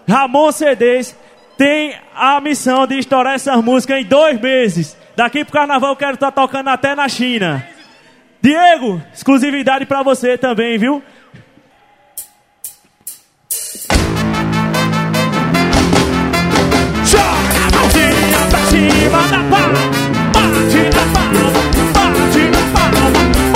Ramon CDs tem a missão de estourar essas músicas em 2 meses. Daqui pro carnaval eu quero estar tocando até na China. Diego, exclusividade pra você também, viu? Joga a mãozinha pra cima da palma, bate na palma, bate na palma,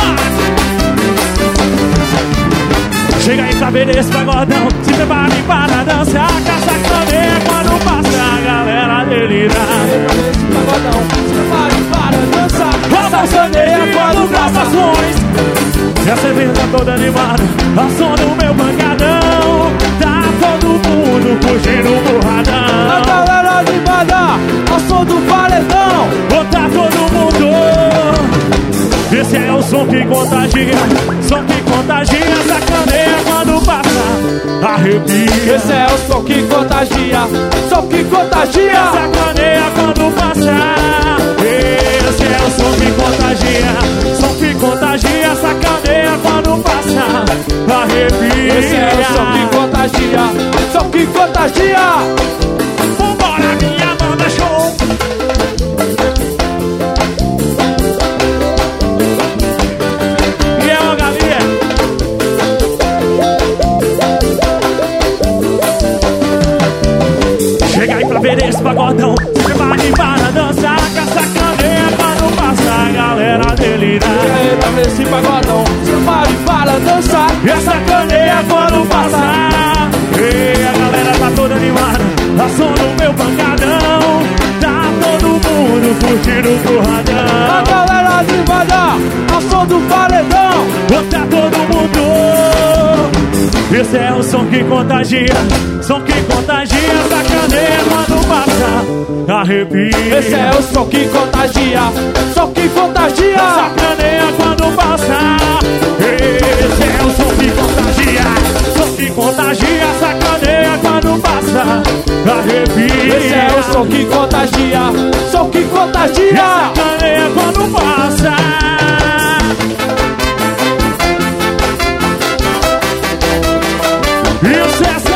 bate. Chega aí pra ver esse pagodão, se prepare para dançar, caça cadeia quando passa a galera delirar. Esse pagodão, se prepare para dançar, caça cadeia quando passa ações. E a cerveja tá toda animada, ao som do meu pancadão. Tá todo mundo curtindo o burradão. A galera animada, ao som do paredão. Tá todo mundo. Esse é o som que contagia, som que contagia, sacaneia quando passa, arrepia. Esse é o som que contagia, som que contagia, sacaneia quando passa. Esse é o som que contagia, som que contagia, sacaneia quando passa, arrepia. Esse é o som que contagia, som que contagia. Vambora minha banda show. Ver esse pagodão, se prepare para dançar, caça cadeia quando passa a galera delirar. Chega aí pra ver esse pagodão, se prepare para dançar, essa cadeia quando passar. E a galera tá toda animada, a som do meu pancadão. Tá todo mundo curtindo o burradão. A galera animada, ao som do paredão. Tá todo mundo. Esse é o som que contagia, som que contagia, sacaneia quando passa, arrepia. Esse é o som que contagia, som que contagia, sacaneia quando passa. Esse é o som que contagia, som que contagia, sacaneia quando passa, arrepia. Esse é o som que contagia, som que contagia, sacaneia quando passa. E o sucesso